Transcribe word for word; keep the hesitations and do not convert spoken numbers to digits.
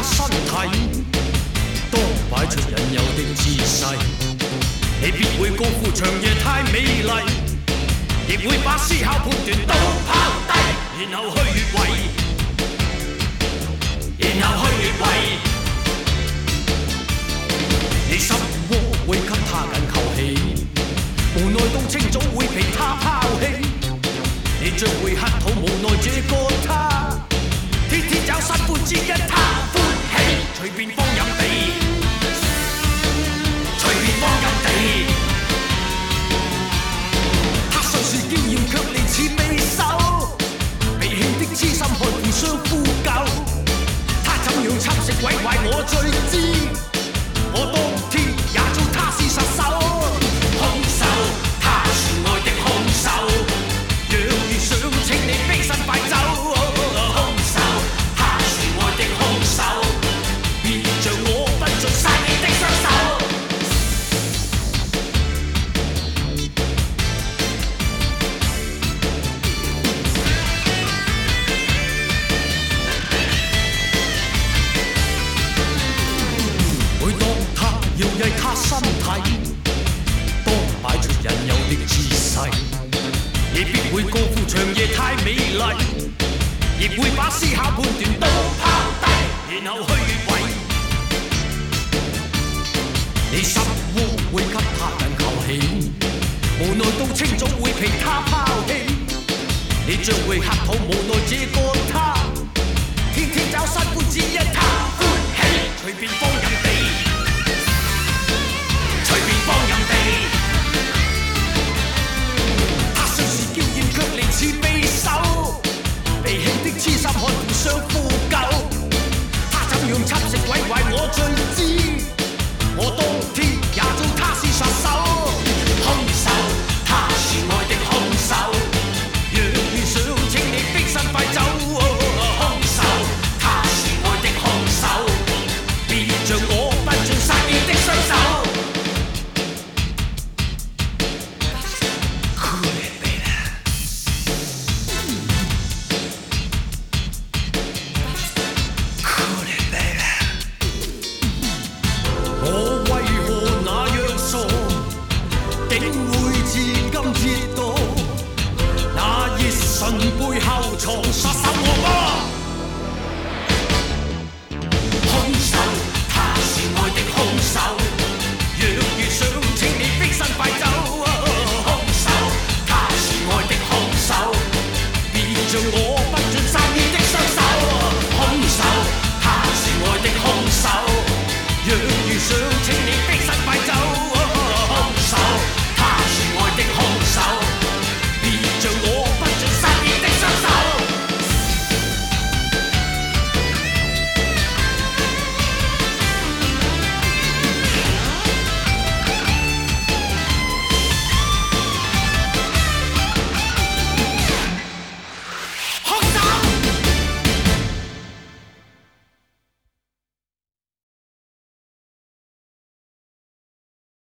身體，當擺出引誘的姿勢，你必會高呼長夜太美麗，亦會把思考判斷都拋低，然後去越位，然後去越位，你心窩會給他緊扣起，無奈到清早會被他拋棄，你將會乞討無奈這個他。天天找新歡只因他歡喜，隨便放任地，隨便放任地。他雖是嬌豔，卻離似未手，被棄的痴心漢互相呼救。他怎樣侵蝕毀壞我最知，我當天也做他是殺手，兇手，他是愛的兇手。若遇上請你飛身快走。搖曳他身體，當擺出引誘的姿勢，亦必會高呼長夜太美麗，亦會把思考判斷都拋低，然後去越位。你心窩會給他緊扣起，無奈到清早會被他拋棄，你將會乞討無奈這個他，天天找新歡只因他歡喜，隨便放任。